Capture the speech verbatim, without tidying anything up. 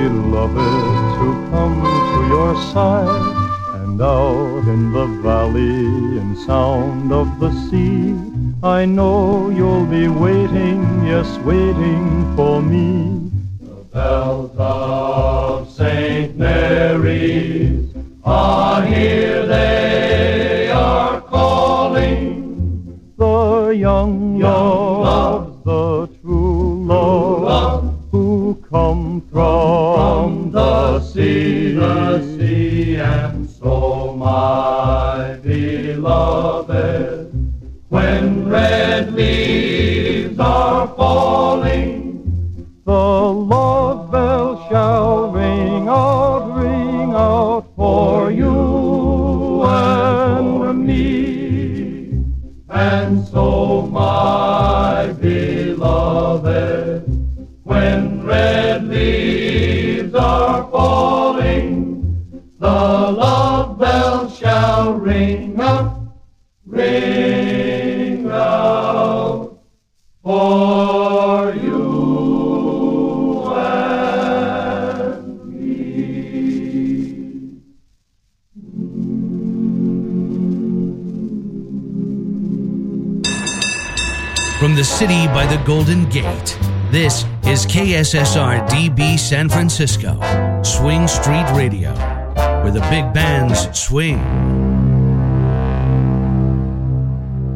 beloved, to come to your side. And out in the valley and sound of the sea, I know you'll be waiting, yes, waiting for me. The bells of Saint Mary's are here, they are calling. The young, young loves, the true love, who come from the sea, the sea, and so my beloved, when red leaves are falling, the love bell shall ring out, ring out for you and me. And so my beloved, when red leaves are falling, the love bell shall ring out, ring out for you and me. From the city by the Golden Gate, this is K S S R D B San Francisco, Swing Street Radio, where the big bands swing.